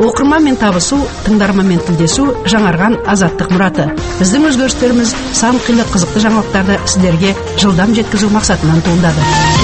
Оқырманмен табысу, тыңдарманмен тілдесу жаңарған азаттық мұраты. Біздің өзгерістеріміз сан қилы қызықты жаңалықтарды сіздерге жылдам жеткізу мақсатынан туындады.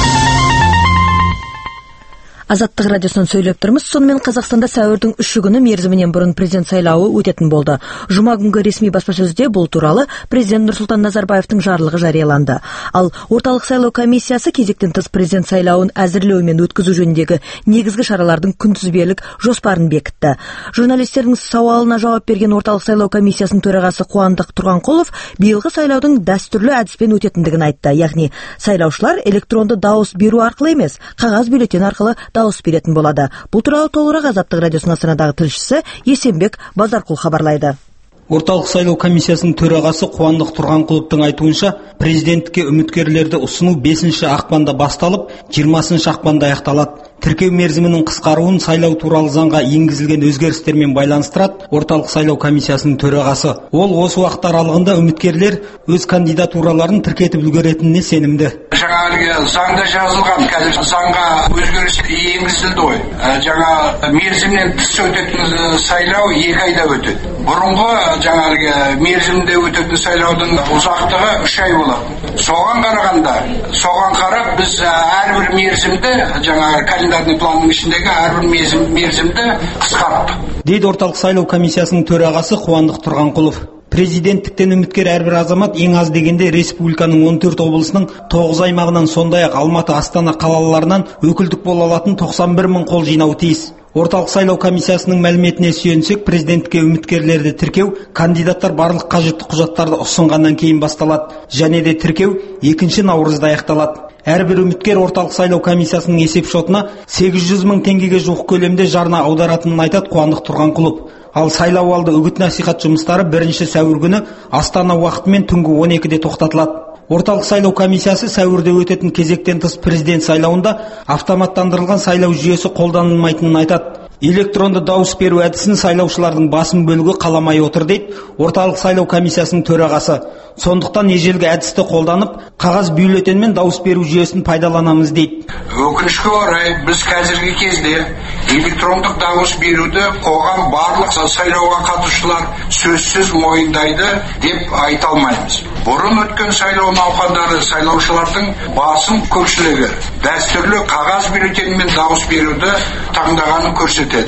Азаттық радиосынан сөйлеп тұрмыз. Сонымен Қазақстанда сәуірдің 3 күні мерзімінен бұрын президент сайлауы өтетін болды. Жұма күнгі ресми баспасөзде бұл туралы президент Нұрсұлтан Назарбаевтың жарлығы жарияланды. Ал орталық сайлау комиссиясы кезектен тыс президент сайлауын әзірлеу мен өткізу жөніндегі негізгі шаралардың күнтізбелік жоспарын бекітті. Журналистердің сауалына жауап берген орталық сайлау комиссиясының төрағасы Қуандық Тұрғанқұлов биылғы сайлаудың дәстүрлі әдіспен өтетіндігін айтты. Яғни сайлаушылар электронды дауыс беру арқылы емес, қағаз бюллетень арқылы дауыс беретін болады. Бұл туралы толығырақ Азаттық радиосының Астанадағы тілшісі Есенбек Базарқұл хабарлайды. Орталық сайлау комиссиясының төрағасы Қуандық Тұрғанқұловтың айтуынша, президенттікке үміткерлерді ұсыну 5 ақпанда басталып, 20 ақпанда аяқталады. Тіркеу мерзімінің қысқаруын сайлау туралы заңға енгізілген өзгерістермен байланыстырады орталық сайлау комиссиясының төрағасы. Ол осы уақыт аралығында үміткерлер өз кандидатураларын тіркетіп үлгеретініне сенімді. Жаңағы заңда жазылған, қазір заңға өзгеріс енгізілді ғой. Жаңа мерзімнен тыс өтетін сайлау 2 айда өтеді. Бұрынғы жаңағы мерзімде өтетін сайлаудың ұзақтығы 3 ай болады. Соған қарағанда, соған қарап біз әрбір мерзімді жаңағы календарный планның ішіндегі әрбір мерзімді қысқарттық. Дейді орталық сайлау комиссиясының төрағасы Қуандық Тұрғанқұлов. Президенттіктен үміткер әрбір азамат ең аз дегенде республиканың 14 облысының 9 аймағынан, сондай-ақ Алматы, Астана қалаларынан өкілдік бола алатын 91 мың қол жинауы тиіс. Орталық сайлау комиссиясының мәліметіне сүйенсек, президентке үміткерлерді тіркеу кандидаттар барлық қажетті құжаттарды ұсынғаннан кейін басталады, және де тіркеу 2 наурызда аяқталады. Әрбір үміткер орталық сайлау комиссиясының есепшотына 800 мың теңгеге жуық көлемде жарна аударатынын айтады Қуандық Тұрғанқұлов. Ал сайлау алды үгіт-насихат жұмыстары 1 сәуір күні Астана уақытымен түнгі 12-де тоқтатылады. Орталық сайлау комиссиясы сәуірде өтетін кезектен тыс президент сайлауында автоматтандырылған сайлау жүйесі қолданылмайтынын айтады. Электронды дауыс беру әдісін сайлаушылардың басым бөлігі қаламай отыр дейді орталық сайлау комиссиясының төрағасы. Сондықтан ежелгі әдісті қолданып, қағаз бюллетенмен дауыс беру жүйесін пайдаланамыз дейді. Өкінішке орай, біз қазіргі кезде электрондық дауыс беруді қоғам барлық сайлауға қатысушылар сөзсіз мойындайды деп айта алмаймыз. Бұрын өткен сайлау науқандары сайлаушылардың басым көпшілігі дәстүрлі қағаз бюллетенмен дауыс беруді таңдағанын көрсетеді.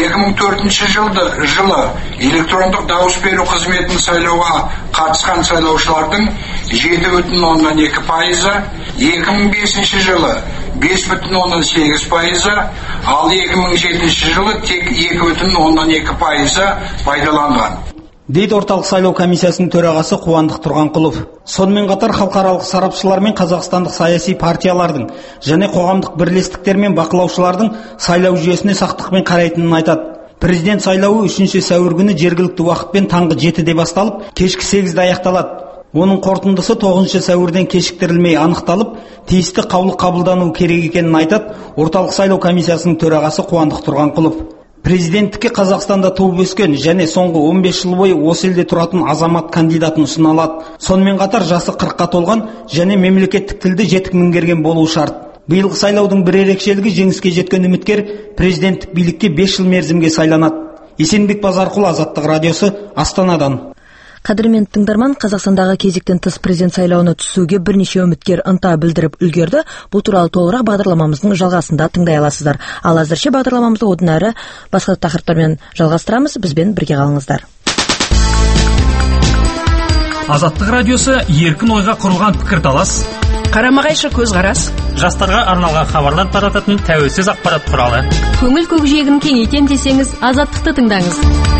2004 жылы электрондық дауыс беру қызметін сайлауға қатысқан сайлаушылардың 7,2%, 2005 жылы 5,8%, ал 2007 жылы тек 2,2% пайдаланған. Дейді орталық сайлау комиссиясының төрағасы Қуандық Тұрғанқұлов. Сонымен қатар халықаралық сарапшылар мен қазақстандық саяси партиялардың және қоғамдық бірлестіктер мен бақылаушылардың сайлау жүйесіне сақтықпен қарайтынын айтады. Президент сайлауы 3 сәуір күні жергілікті уақытпен таңғы 7-де басталып, кешкі 8-де аяқталады. Оның қорытындысы 9 сәуірден кешіктірілмей анықталып, тиісті қаулы қабылдану керек екенін айтады орталық сайлау комиссиясының төрағасы Қуандық Тұрғанқұлов. Президенттікке Қазақстанда туып өскен және соңғы 15 жыл бойы осы елде тұратын азамат кандидатын ұсына алады. Сонымен қатар жасы 40-қа толған және мемлекеттік тілді жетік меңгерген болуы шарт. Биылғы сайлаудың бір ерекшелігі жеңіске жеткен үміткер президенттік билікке 5 жыл мерзімге сайланады. Есенбек Базарқұл, Азаттық радиосы, Астанадан. Қадірмен тыңдарман, Қазақстандағы кезектен тыс президент сайлауына түсуге бірнеше үміткер ынта білдіріп үлгерді. Бұл туралы толығырақ бағдарламамыздың жалғасында тыңдай аласыздар. Ал әзірше бағдарламамызды одан әрі басқа тақырыптармен жалғастырамыз. Бізбен бірге қалыңыздар. Азаттық радиосы еркін ойға құрылған пікірталас, Қарама-қайшы көзқарас, жастарға арналған хабарлар тарататын тәуелсіз ақпарат құралы. Көңіл көкжиегін кеңейтем десеңіз, Азаттықты тыңдаңыз.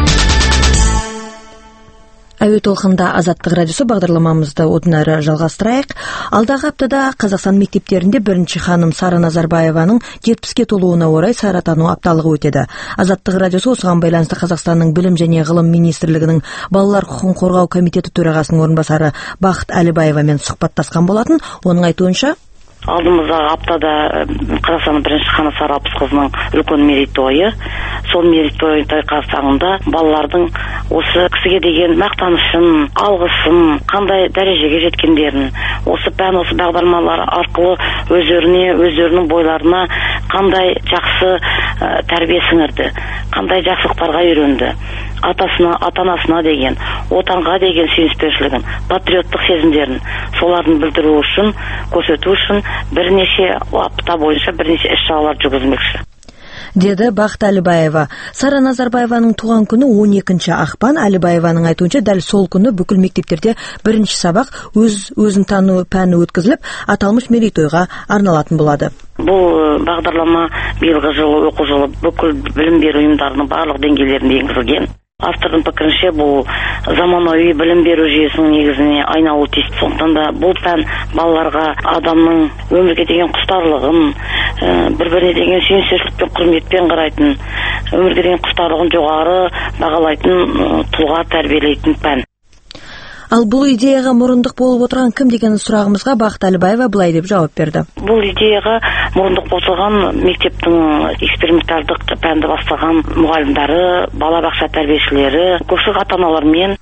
Әуе толқында Азаттық радиосы бағдарламамызды одан әрі жалғастырайық. Алдағы аптада Қазақстан мектептерінде бірінші ханым Сара Назарбаеваның 70-ке толуына орай сайратану апталығы өтеді. Азаттық радиосы осыған байланысты Қазақстанның білім және ғылым министрлігінің балалар құқығын қорғау комитеті төрағасының орынбасары Бақыт Әлібаевамен сұхбаттасқан болатын. Оның айтуынша, алдымыздағы аптада Қазақстанның бірінші ханы Сара Алпысқызының үлкен мерейтойы. сол мерейтой қарсаңында балалардың осы кісіге деген мақтанышын, алғысын, қандай дәрежеге жеткендерін, осы пән, осы бағдарламалар арқылы өздерінің бойларына қандай жақсы тәрбие сіңірді, қандай жақсылықтарға үйренді, ата-анасына деген, отанға деген сүйіспеншілігін, патриоттық сезімдерін солардың білдіру үшін, көрсету үшін бірнеше апта бойынша бірнеше іс-шаралар жүргізілмекші, деді Бақыт Әлібаева. Сара Назарбаеваның туған күні 12 ақпан. Әлібаеваның айтуынша, дәл сол күні бүкіл мектептерде бірінші сабақ өзін тану пәні өткізіліп, аталмыш мерейтойға арналатын болады. Бұл бағдарлама биылғы жылы оқу жылы бүкіл білім беру ұйымдарының барлық деңгейлерінде енгізілген. Автордың пікірінше, бұл заманауи білім беру жүйесінің негізіне айналуы тиіс. Сондықтан да бұл пән балаларға адамның өмірге деген құштарлығын, бір-біріне деген сүйіспеншілікпен, құрметпен қарайтын, өмірге деген құштарлығын жоғары бағалайтын тұлға тәрбиелейтін пән. Ал бұл идеяға мұрындық болып отырған кім деген сұрағымызға Бақыт Әлібаева былай деп жауап берді. Бұл идеяға мұрындық болған мектептің эксперименталдық пәнді бастаған мұғалімдері, балабақша тәрбиешілері, көпшілік ата-аналармен,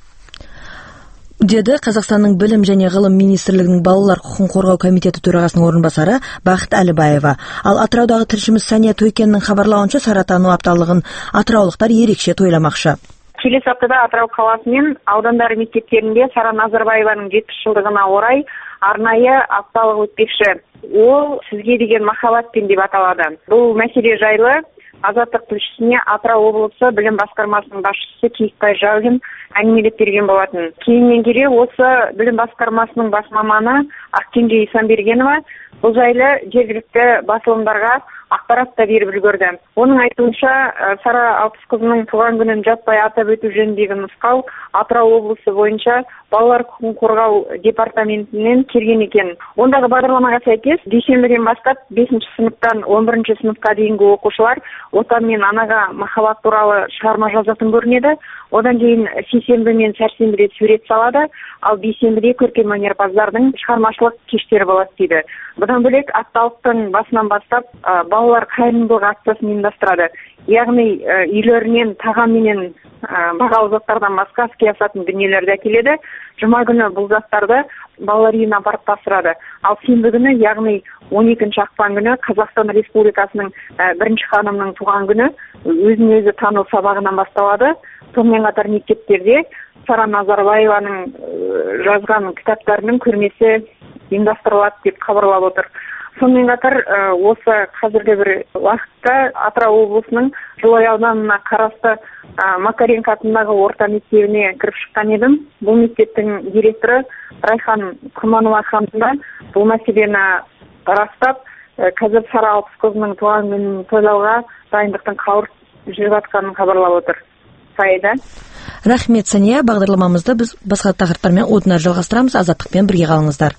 деді Қазақстанның білім және ғылым министрлігінің балалар құқығын қорғау комитеті төрағасының орынбасары Бақыт Әлібаева. Ал Атыраудағы тілшіміз Сания Тойкеннің хабарлауынша, Саратану апталығын атыраулықтар ерекше тойламақшы. Келесі аптада Атырау қаласы мен аудандары мектептерінде Сара Назарбаеваның 70 жылдығына орай арнайы апталық өтпекші. Ол сізге деген махаббатпен деп аталады. Бұл мәселе жайлы Азаттық тілшісіне Атырау облысы білім басқармасының басшысы Киікбай Жаулин әңгімелеп берген болатын. Кейіннен келе осы білім басқармасының бас маманы Ақтенже Исанбергенова бұл жайлы жергілікті басылымдарға ақпарат та беріп үлгерді. Оның айтуынша, Сара Алпысқызының туған күнін жаппай атап өту жөніндегі нұсқау Атырау облысы бойынша балалар құқығын қорғау департаментінен келген екен. Ондағы бағдарламаға сәйкес, дүйсенбіден бастап 5 сыныптан 11 сыныпқа дейінгі оқушылар отан мен анаға махаббат туралы шығарма жазатын көрінеді. Одан кейін сейсенбі мен сәрсенбіде сурет салады, ал бейсенбіде көркемөнерпаздардың шығармашылық кештері болады дейді. Бұдан бөлек апталықтың басынан бастап балалар қайырымдылық акциясын ұйымдастырады. Яғни үйлерінен тағам менен бағалы заттардан басқа іске асатын дүниелерді әкеледі. Жұма күні бұл заттарды балалар үйіне апарып тапсырады. Ал сенбі күні, яғни 12 ақпан күні Қазақстан Республикасының бірінші ханымның туған күні өзін өзі тану сабағынан басталады. Сонымен қатар мектептерде Сара Назарбаеваның жазған кітаптарының көрмесі ұйымдастырылады деп хабарлап отыр. Сонымен қатар осы қазіргі бір уақытта Атырау облысының Жылой ауданына қарасты Макаренко атындағы орта мектебіне кіріп шыққан едім. Бұл мектептің директоры Райхан Құрманова ханым бұл мәселені растап, қазір Сара Алпысқызының туған күнін тойлауға дайындықтың қауырт жүріп жатқанын хабарлап отыр. Сайда. Рахмет, Сания. Бағдарламамызды біз басқа тақырыптармен одан әрі жалғастырамыз. Азаттықпен бірге қалыңыздар.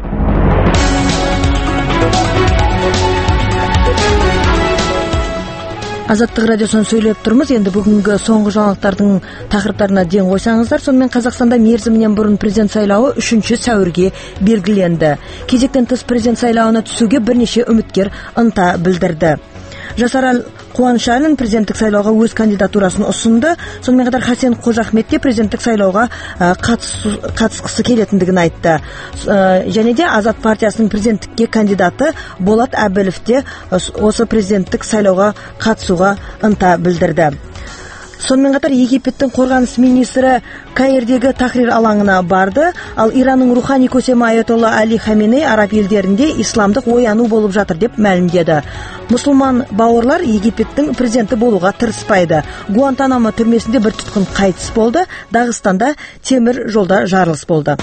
Азаттық радиосын сөйлеп тұрмыз. Енді бүгінгі соңғы жаңалықтардың тақырыптарына ден қойсаңыздар. Сонымен Қазақстанда мерзімінен бұрын президент сайлауы 3 сәуірге белгіленді. Кезектен тыс президент сайлауына түсуге бірнеше үміткер ынта білдірді. Жасарал Қуаншалин президенттік сайлауға өз кандидатурасын ұсынды. Сонымен қатар Хасен Қожахмет те президенттік сайлауға қатысқысы келетіндігін айтты. Және де Азат партиясының президенттікке кандидаты Болат Әбілов те осы президенттік сайлауға қатысуға ынта білдірді. Сонымен қатар Египеттің қорғаныс министрі Каирдегі Тахрир алаңына барды, ал Иранның рухани көсемі Аятолла Али Хаменей араб елдерінде исламдық ояну болып жатыр деп мәлімдеді. Мұсылман бауырлар Египеттің президенті болуға тырыспайды. Гуантанамо түрмесінде бір тұтқын қайтыс болды, Дағыстанда темір жолда жарылыс болды.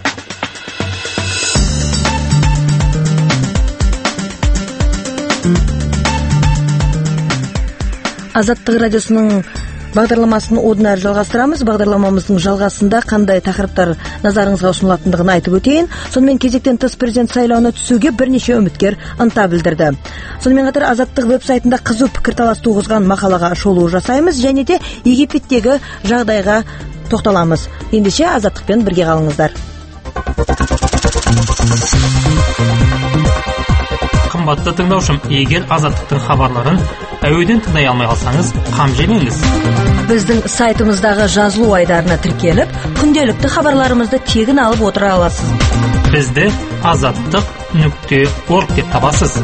Азаттық радиосының бағдарламасын одан әрі жалғастырамыз. Бағдарламамыздың жалғасында қандай тақырыптар назарыңызға ұсынылатындығын айтып өтейін. Сонымен кезектен тыс президент сайлауына түсуге бірнеше үміткер ынта білдірді. Сонымен қатар Азаттық веб-сайтында қызу пікірталас туғызған мақалаға шолу жасаймыз және де Египеттегі жағдайға тоқталамыз. Ендеше Азаттықпен бірге қалыңыздар. Қымбатты тыңдаушым, егер Азаттықтың хабарларын әуеден тыңдай алмай қалсаңыз, қам жемеңіз. Біздің сайтымыздағы жазылу айдарына тіркеліп, күнделікті хабарларымызды тегін алып отыра аласыз. Бізді azаттық.org деп табасыз.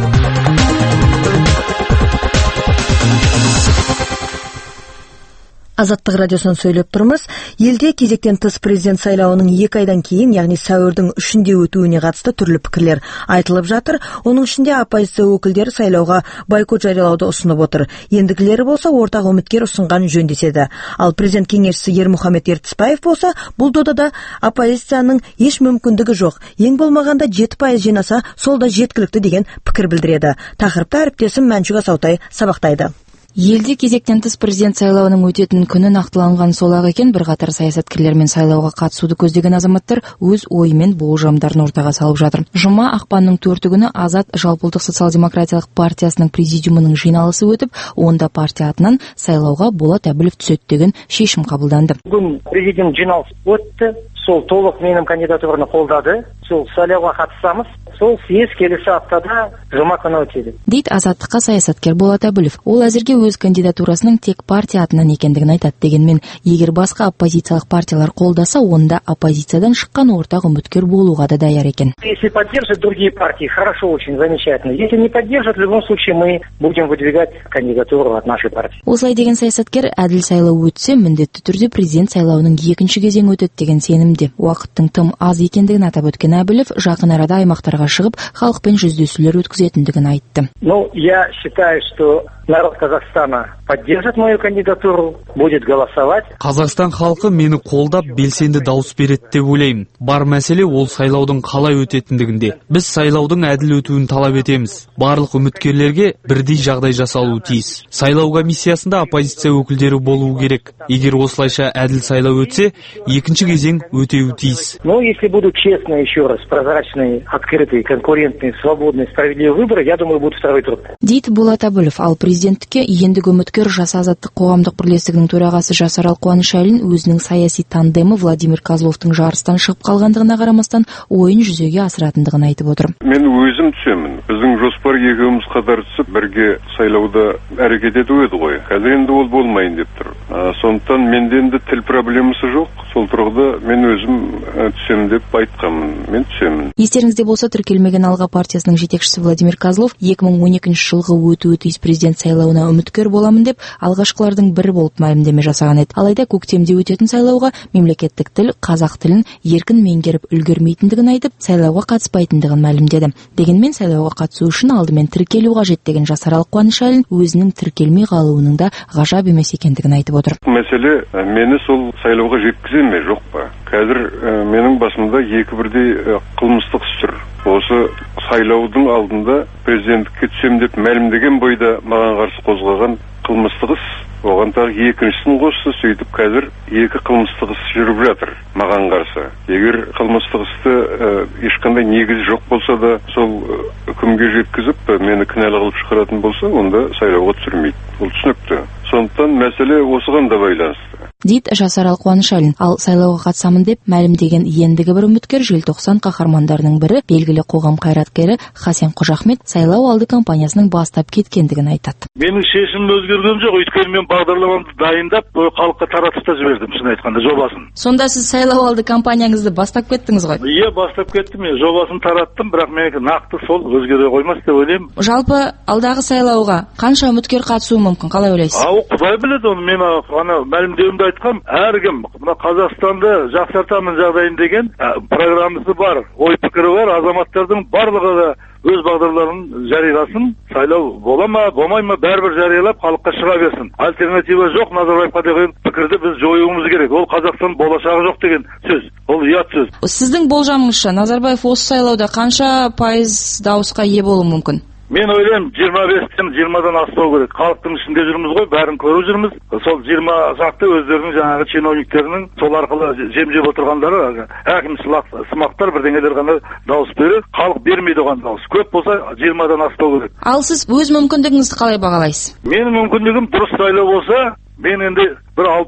Азаттық радиосынан сөйлеп тұрмыз. Елде кезектен тыс президент сайлауының 2 айдан кейін, яғни сәуірдің 3-інде өтуіне қатысты түрлі пікірлер айтылып жатыр. Оның ішінде оппозиция өкілдері сайлауға бойкот жариялауды ұсынып отыр. Ендігілері болса ортақ үміткер ұсынған жөн деседі. Ал президент кеңесшісі Ермұхамед Ертісбаев болса, бұл додада оппозицияның еш мүмкіндігі жоқ. Ең болмағанда 7% жинаса, сол да жеткілікті деген пікір білдіреді. Тақырыпты әріптесім Мәншүк Асаутай сабақтайды. Елде кезектен тыс президент сайлауының өтетін күні нақтыланған сол-ақ екен, бірқатар саясаткерлермен сайлауға қатысуды көздеген азаматтар өз ойы мен болжамдарын ортаға салып жатыр. Жұма ақпанның 4 күні Азат жалпыұлттық социал-демократиялық партиясының президиумының жиналысы өтіп, онда партия атынан сайлауға Болат Әбілов түседі деген шешім қабылданды. Бүгін президент жиналысы өтті, сол толық менің кандидатураны қолдады, сол сайлауға қатысамыз. Сол съезд келесі аптада жұма күні өтеді. Дейді Азаттыққа саясаткер Болат Әбілов. Ол әзірге өз кандидатурасының тек партия атынан екендігін айтады. Дегенмен, егер басқа оппозициялық партиялар қолдаса, онда оппозициядан шыққан ортақ үміткер болуға да даяр екен. Если поддержат другие партии, хорошо, очень замечательно. Если не поддержат, в любом случае мы будем выдвигать кандидатуру от нашей партии. Осылай деген саясаткер, әділ сайлау өтсе, міндетті түрде президент сайлауының 2-ші кезеңі өтеді деген сенімде. Уақыттың тым аз екендігін атап өткен Әбілов, жақын арада аймақтарға шығып, халықпен жүздесулер өткізетіндігін айтты. Я считаю, что народ Казахстана поддержит мою кандидатуру, будет голосовать. Қазақстан халқы мені қолдап, белсенді дауыс береді деп ойлаймын. Бар мәселе ол сайлаудың қалай өтетіндігінде. Біз сайлаудың әділ өтуін талап етеміз. Барлық үміткерлерге бірдей жағдай жасалуы тиіс. Сайлау комиссиясында оппозиция өкілдері болуы керек. Егер осылайша әділ сайлау өтсе, 2-ші кезең өтеуі тиіс. Если будут честные, еще раз, прозрачные, открытые, конкурентные, свободные, справедливые выборы, я думаю, будет второй тур. Дейді Болат Әбілов. Ал президенттікке ендігі үміткер Жас азаттық қоғамдық бірлестігінің төрағасы Жасарал Қуанышәлін өзінің саяси тандемі Владимир Козловтың жарыстан шығып қалғандығына қарамастан ойын жүзеге асыратындығын айтып отыр. Мен өзім түсемін. Біздің жоспар екеуміз қатар түсіп, бірге сайлауда әрекет ету еді ғой. Қазір енді ол болмайын деп тұр. Сондықтан менде енді тіл проблемасы жоқ. Сол тұрғыда мен өзім түсемін деп айтқанмын. Мен түсемін. Естеріңізде болса, тіркелмеген Алға партиясының жетекшісі Владимир Козлов 2012 жылғы өтуі тиіс президент сайлауына үміткер боламын деп алғашқылардың бірі болып мәлімдеме жасаған еді. Алайда көктемде өтетін сайлауға мемлекеттік тіл, қазақ тілін еркін меңгеріп үлгермейтіндігін айтып, сайлауға қатыспайтындығын мәлімдеді. Дегенмен сайлауға қатысу үшін алдымен тіркелу қажет деген Жасарал Қуанышәлін өзінің тіркелмей қалуының да ғажап емес екендігін айтып отыр. Мәселе мені сол сайлауға жеткізе ме, жоқ па? Қазір менің басымда екі бірдей қылмыстық іс тұр. Осы сайлаудың алдында президенттікке түсем деп мәлімдеген бойда маған қарсы қозғаған қылмыстық іс, оған тағы екіншісін қосты, сөйтіп қазір екі қылмыстық іс жүріп жатыр маған қарсы. Егер қылмыстық істі ешқандай негіз жоқ болса да, сол үкімге жеткізіп мені кінәлі қылып шығаратын болса, онда сайлауға түсірмейді. Ол түсінікті. Сондықтан мәселе осыған да байланысты. Дейді Жасарал Қуанышәлін. Ал сайлауға қатысамын деп мәлімдеген ендігі бір үміткер желтоқсан қаһармандарының бірі, белгілі қоғам қайраткері Хасен Қожахмет сайлау алды кампаниясының бастап кеткендігін айтады. Менің шешімім өзгерген жоқ, өйткені мен бағдарламамды дайындап, халыққа таратып та жібердім, шын айтқанда, жобасын. Сонда сіз сайлау алды кампанияңызды бастап кеттіңіз ғой? Иә, бастап кеттім, мен жобасын тараттым, бірақ менікі нақты сол өзгере қоймас деп ойлаймын. Жалпы алдағы сайлауға қанша үміткер қатысуы мүмкін, қалай ойлайсыз? Құдай біледі оны, мен мәлімдеуімді айтқам, әркім мына Қазақстанды жақсартамын жағдайын деген программасы бар, ой пікірі бар, азаматтардың барлығы да өз бағдарларын жарияласын, сайлау бола ма, болмай ма, бәрібір жариялап халыққа шыға берсін. Альтернатива жоқ, Назарбаевқа деген пікірді біз жоюымыз керек. Ол Қазақстан болашағы жоқ деген сөз. Ол ұят сөз. Сіздің болжамыңызша Назарбаев осы сайлауда қанша пайыз дауысқа ие болуы мүмкін? Мен ойлаймын 25-тен 20-дан аспау керек. Халықтың ішінде жүрміз ғой, бәрін көріп жүрміз. Сол 20 шақты өздерінің жаңағы чиновниктерінің сол арқылы жем-жеп отырғандары, әкім сымақтар бірдеңелер ғана дауыс береді. Халық бермейді оған дауыс. Көп болса 20-дан аспау керек. Ал сіз өз мүмкіндігіңізді қалай бағалайсыз? Менің мүмкіндігім дұрыс сайлау болса, мен енді бір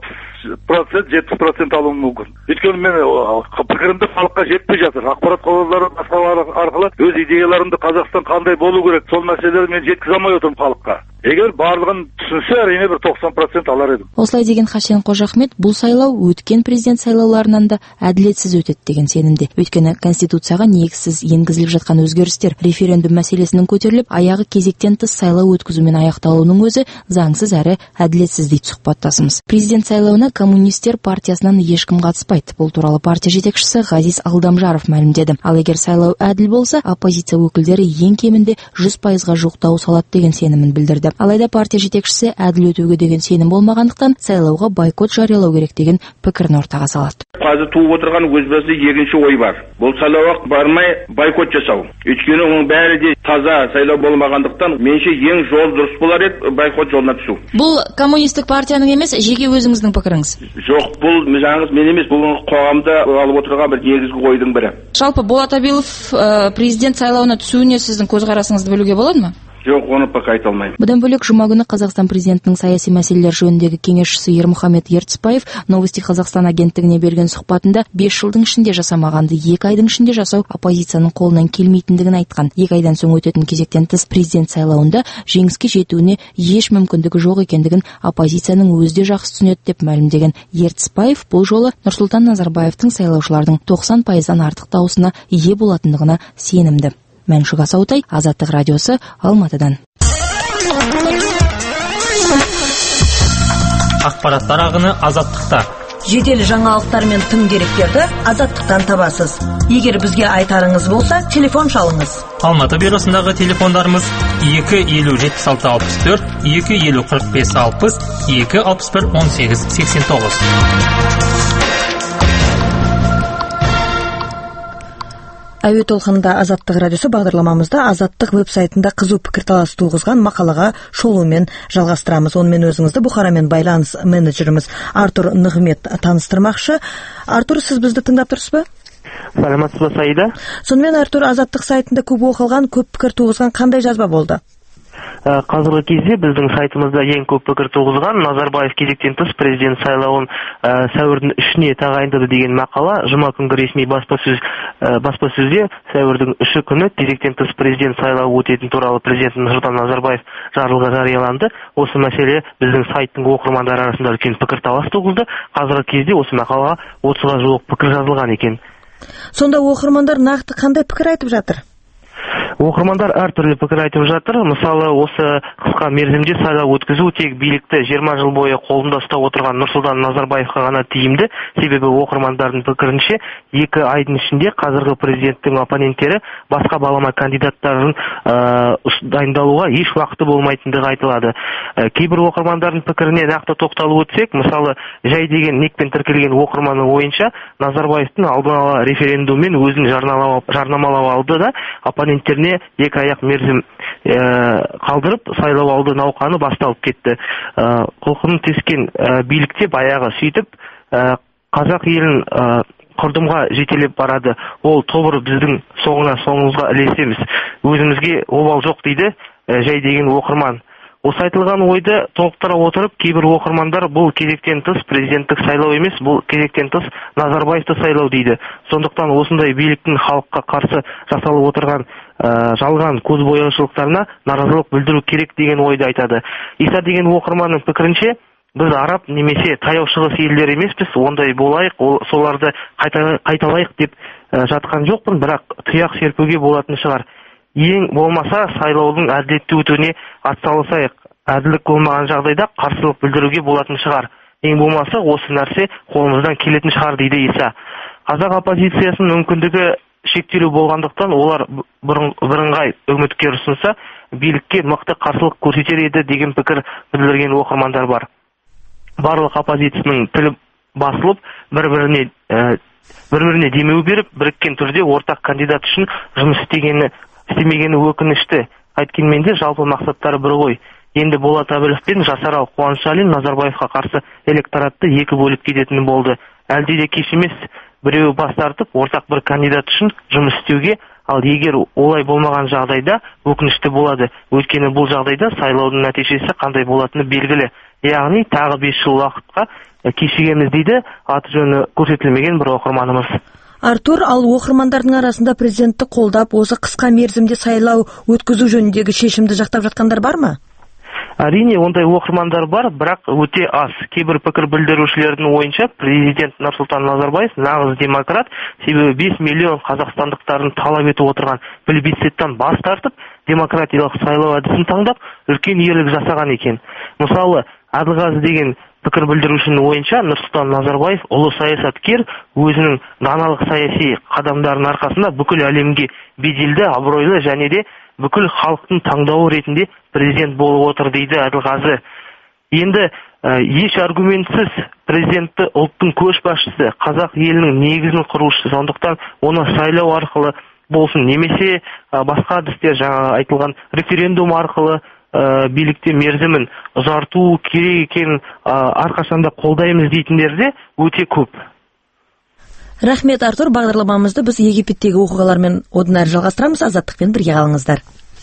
70% алуым мүмкін. Өйткені мен пікірімді халыққа жетпей жатыр. Ақпарат құралдары арқылы өз идеяларымды Қазақстан қандай болу керек, сол мәселелерді мен жеткізе алмай отырмын халыққа. Егер барлығын түсінсе, әрине бір 90% алар едім. Осылай деген Хасен Қожахмет бұл сайлау өткен президент сайлауларынан да әділетсіз өтеді деген сенімде. Өйткені Конституцияға негізсіз енгізіліп жатқан өзгерістер, референдум мәселесінің көтеріліп, аяғы кезектен тыс сайлау өткізумен аяқталуының өзі заңсыз әрі әділетсіз дейді сұхбаттасымыз. Президент сайлауына коммунистер партиясынан ешкім қатыспайды. Бұл туралы партия жетекшісі Ғазиз Алдамжаров мәлімдеді. Ал егер сайлау әділ болса, оппозиция өкілдері ең кемінде 100%-ға жуық дауыс алады деген сенімін білдірді. Алайда партия жетекшісі әділ өтуге деген сенім болмағандықтан сайлауға бойкот жариялау керек деген пікірін ортаға салады. Қазір туып отырған өз басында екінші ой бар. Бұл сайлауға бармай бойкот жасау. Өйткені оның бәрі де таза сайлау болмағандықтан меніңше ең жол дұрыс болар еді бойкот жолына түсу. Бұл коммунистік партияның емес, жеке өзіңіздің пікіріңіз? Жоқ, бұл жаңыз мен емес, бұл қоғамда алып отырған бір негізгі ойдың бірі. Жалпы Болат Абилов президент сайлауына түсуіне сіздің көзқарасыңызды бөлуге болады ма? Жоқ, оны пәк айта алмаймын. Бұдан бөлек жұма күні Қазақстан президентінің саяси мәселелер жөніндегі кеңесшісі Ермұхамед Ертісбаев Новости Қазақстан агенттігіне берген сұхбатында 5 жылдың ішінде жасамағанды 2 айдың ішінде жасау оппозицияның қолынан келмейтіндігін айтқан. 2 айдан соң өтетін кезектен тыс президент сайлауында жеңіске жетуіне еш мүмкіндігі жоқ екендігін оппозицияның өзі де жақсы түсінеді деп мәлімдеген Ертісбаев бұл жолы Нұрсұлтан Назарбаевтың сайлаушылардың 90%-дан артық дауысына ие болатындығына сенімді. Мәншүк Асаутай, Азаттық радиосы, Алматыдан. Ақпараттар ағыны Азаттықта. Жедел жаңалықтар мен тың деректерді Азаттықтан табасыз. Егер бізге айтарыңыз болса, телефон шалыңыз. Алматы бюросындағы телефондарымыз 250-76-64, 250-45-60, 261-18-89. Әуе толқынында Азаттық радиосы бағдарламамызда Азаттық веб-сайтында қызу пікірталас туғызған мақалаға шолумен жалғастырамыз. Онымен өзіңізді Бұхарамен байланыс менеджеріміз Артур Нығмет таныстырмақшы. Артур, сіз бізді тыңдап тұрсыз ба? Саламатсыз ба, Саида? Сонымен Артур, Азаттық сайтында көп оқылған, көп пікір туғызған қандай жазба болды? Қазіргі кезде біздің сайтымызда ең көп пікір туғызған Назарбаев кезектен тыс президент сайлауын сәуірдің 3-іне тағайындады деген мақала жұма күнгі ресми баспасөзде сәуірдің 3 күні кезектен тыс президент сайлауы өтетін туралы президент Нұрсұлтан Назарбаев жарлығы жарияланды. Осы мәселе біздің сайттың оқырмандары арасында үлкен пікірталас туғызды. Қазіргі кезде осы мақалаға 30-ға жуық пікір жазылған екен. Сонда оқырмандар нақты қандай пікір айтып жатыр? Оқырмандар әртүрлі пікір айтып жатыр. Мысалы, осы қысқа мерзімде сайлау өткізу тек билікті 20 жыл бойы қолында ұстап отырған Нұрсұлтан Назарбаевқа ғана тиімді. Себебі оқырмандардың пікірінше 2 айдың ішінде қазіргі президенттің оппоненттері басқа балама кандидаттарын дайындалуға еш уақыты болмайтындығы айтылады. Кейбір оқырмандардың пікіріне нақты тоқталып өтсек, мысалы, жай деген ниекпен тіркелген оқырманның ойынша Назарбаевтың алдын ала референдуммен өзін жарнамалап алды да оппоненттеріне 2 аяқ мерзім қалдырып сайлау алды науқаны басталып кетті. Құлқынын тескен билікте баяғы сөйтіп қазақ елін құрдымға жетелеп барады. Ол тобыр біздің соңымызға ілесеміз. Өзімізге обал жоқ дейді жай деген оқырман. Осы айтылған ойды толықтыра отырып, кейбір оқырмандар бұл кезектен тыс президенттік сайлау емес, бұл кезектен тыс Назарбаевты сайлау дейді. Сондықтан осындай биліктің халыққа қарсы жасалып отырған жалған көзбояушылықтарына наразылық білдіру керек деген ойды айтады. Иса деген оқырманның пікірінше, біз араб немесе таяу шығыс елдер емеспіз, ондай болайық, соларды қайталайық деп жатқан жоқпын, бірақ тұяқ серпуге болатын шығар. Ең болмаса сайлаудың әділетті өтуіне атсалысайық. Әділдік болмаған жағдайда қарсылық білдіруге болатын шығар. Ең болмаса осы нәрсе қолымыздан келетін шығар дейді Иса. Қазақ оппозициясының мүмкіндігі шектеулі болғандықтан олар бірыңғай үміткер ұсынса, билікке мықты қарсылық көрсетер еді деген пікір білдірген оқырмандар бар. Барлық оппозицияның тілі басылып, бір-біріне демеу беріп, біріккен түрде ортақ кандидат үшін жұмыс істемегені өкінішті. Айткенмен де жалпы мақсаттары бір ғой. Енді Болат Абилов пен Жасарал Қуанышалин Назарбаевқа қарсы электоратты 2 бөліп кететін болды. Әлде де кеш емес, біреуі бас тартып, ортақ бір кандидат үшін жұмыс істеуге, ал егер олай болмаған жағдайда өкінішті болады. Өйткені бұл жағдайда сайлаудың нәтижесі қандай болатыны белгілі. яғни тағы 5 жыл уақытқа кешігеміз дейді аты жөні көрсетілмеген бір оқырманымыз. Артур, ал оқырмандардың арасында президентті қолдап, осы қысқа мерзімде сайлау өткізу жөніндегі шешімді жақтап жатқандар бар ма? Әрине, ондай оқырмандар бар, бірақ өте аз. Кейбір пікір білдірушілердің ойынша президент Нұрсұлтан Назарбаев нағыз демократ, себебі 5 миллион қазақстандықтардың талап етіп отырған плебисциттан бас тартып, демократиялық сайлау әдісін таңдап, үлкен ерлік жасаған екен. Мысалы, Әділғазы деген пікір білдірушінің ойынша Нұрсұлтан Назарбаев ұлы саясаткер өзінің даналық саяси қадамдарының арқасында бүкіл әлемге беделді, абыройлы және де бүкіл халықтың таңдауы ретінде президент болып отыр дейді Әділғазы. Енді еш аргументсіз президентті ұлттың көшбасшысы, қазақ елінің негізін құрушысы, сондықтан оны сайлау арқылы болсын, немесе басқа әдістер жаңа айтылған референдум арқылы билікте мерзімін ұзарту керек екенін әрқашанда қолдаймыз дейтіндер де өте көп. Рахмет, Артур. Бағдарламамызды біз Египеттегі оқиғалармен одан әрі жалғастырамыз. Азаттықпен бірге қалыңыздар.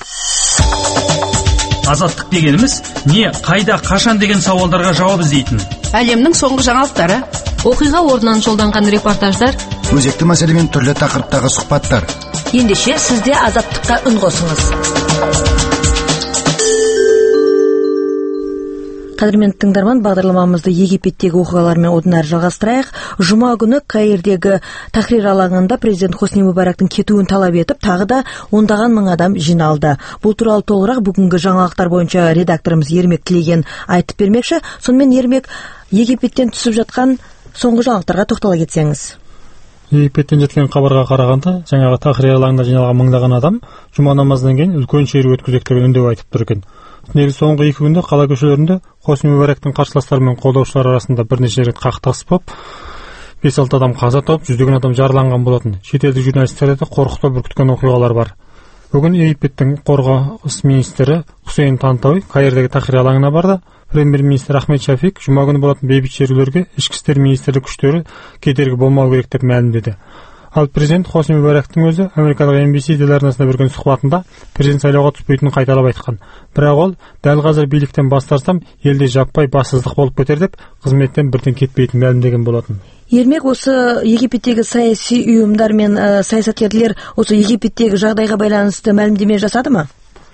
Азаттық дегеніміз не, қайда, қашан деген сауалдарға жауап іздейтін. Әлемнің соңғы жаңалықтары, оқиға орнынан жолданған репортаждар, өзекті мәселемен түрлі тақырыптағы сұхбаттар. Ендеше сізде азаттыққа үн қосыңыз. Қадірменді тыңдарман, бағдарламамызды Египеттегі оқиғалармен одан әрі жалғастырайық. Жұма күні Каирдегі Тахрир алаңында президент Хосни Мубарактың кетуін талап етіп, тағы да ондаған мың адам жиналды. Бұл туралы толығырақ бүгінгі жаңалықтар бойынша редакторымыз Ермек Тілеген айтып бермекші. Сонымен Ермек, Египеттен түсіп жатқан соңғы жаңалықтарға тоқтала кетсеңіз. Египеттен жеткен хабарға қарағанда, жаңағы Тахрир алаңында жиналған мыңдаған адам жұма намазынан кейін үлкен шеру өткізейік деген үндеу айтып тұр екен. Негізі соңғы 2 күнде қала көшелерінде Хосни Мубарактың қарсыластары мен қолдаушылар арасында бірнеше рет қақтығыс болып, 5-6 адам қаза тауып, жүздеген адам жараланған болатын. Шетелдік журналистерді де қорқытып бүркіткен оқиғалар бар. Бүгін Египеттің қорғаныс министрі Хусейн Тантауи Каирдегі Тахрир алаңына барды. Премьер-министр Ахмед Шафик жұма күні болатын бейбіт шерулерге ішкі істер министрлігі күштері кедергі болмау керек деп мәлімдеді. Ал президент Хосни Мубарактың өзі Америкалық NBC телеарнасына берген сұхбатында президент сайлауға түспейтінін қайталап айтқан. Бірақ ол, дәл қазір биліктен бас тартсам, елде жаппай бассыздық болып кетер деп, қызметтен бірден кетпейтінін мәлімдеген болатын. Ермек, осы Египеттегі саяси ұйымдар мен саясаткерлер осы Египеттегі жағдайға байланысты мәлімдеме жасады ма?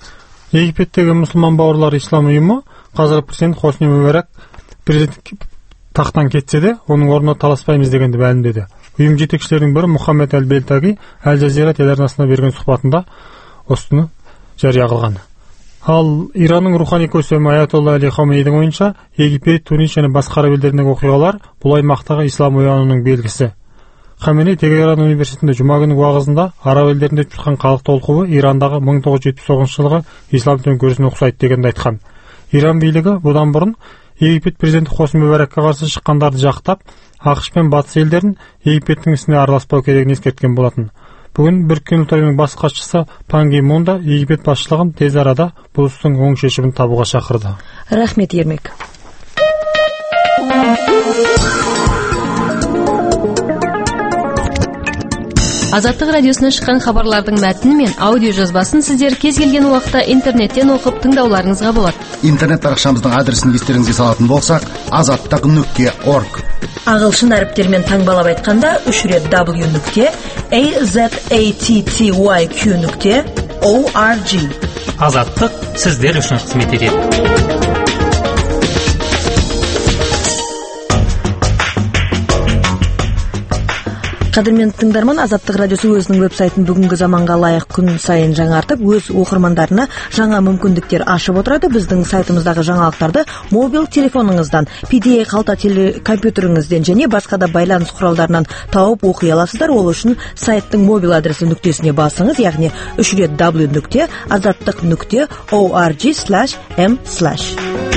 Египеттегі мұсылман бауырлар ислам ұйымы қазір президент Хосни Мубарак президент тақтан кетсе де, оның орнына таласпаймыз дегенді мәлімдеді. Ұйым жетекшілерінің бірі Мұхаммед Әл-Белтаги Әл-Жазира телеарнасына берген сұхбатында осыны жария қылған. Ал Иранның рухани көсемі Аятолла Али Хамейдің ойынша, Египет, Тунис және басқа араб елдеріндегі оқиғалар бұл аймақтағы ислам оянуының белгісі. Хамейни Тегеран университетінде жұма күні уағызында араб елдерінде жатқан халық толқуы Ирандағы 1979 жылғы ислам төңкерісіне ұқсайды дегенді айтқан. Иран билігі бұдан бұрын Египет президенті Хосни Мубаракқа қарсы шыққандарды жақтап, ақш пен батыс елдерін Египеттің ісіне араласпау керегін ескерткен болатын. Бүгін Біріккен ұлттар ұйымының бас хатшысы Пан Ги Мун да Египет басшылығын тез арада бұл істің оң шешімін табуға шақырды. Рахмет, Ермек. Азаттық радиосынан шыққан хабарлардың мәтіні мен аудио жазбасын сіздер кез келген уақытта интернеттен оқып тыңдауларыңызға болады. Интернет парақшамыздың адресін естеріңізге салатын болсақ, azаттық.org. Ағылшын әріптермен таңбалап айтқанда 3 рет w.azattyq.org. Азаттық сіздер үшін қызмет етеді. Қадірменді тыңдарман, Азаттық радиосы өзінің веб-сайтын бүгінгі заманға лайық күн сайын жаңартып, өз оқырмандарына жаңа мүмкіндіктер ашып отырады. Біздің сайтымыздағы жаңалықтарды мобил телефоныңыздан, PDA қалта компьютеріңізден және басқа да байланыс құралдарынан тауып оқи аласыздар. Ол үшін сайттың мобил адресі нүктесіне басыңыз, яғни 3 рет w.azаттық.org/m/